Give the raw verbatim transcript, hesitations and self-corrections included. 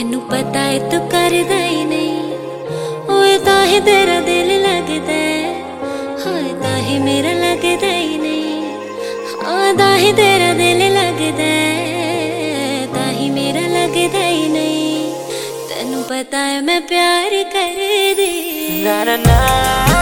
तेनू पता है तू करदा ही नहीं, ओए ताही तेरा दिल लगदा है, हाँ ताही मेरा लगदा ही नहीं, हाँ ताही तेरा दिल लगदा है, ताही मेरा लगदा ही नहीं। तेनू पता है मैं प्यार कर दी। ना ना ना